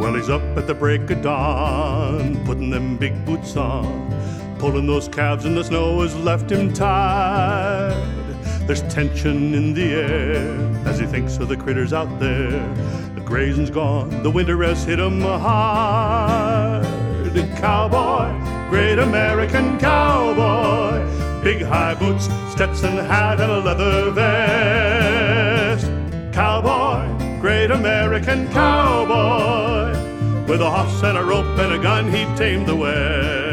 Well, he's up at the break of dawn, putting them big boots on. Pulling those calves in the snow has left him tired. There's tension in the air as he thinks of the critters out there. The grazing's gone, the winter has hit him hard. Cowboy, great American cowboy, big high boots, Stetson hat, and a leather vest. Cowboy, great American cowboy, with a horse and a rope and a gun, he tamed the West.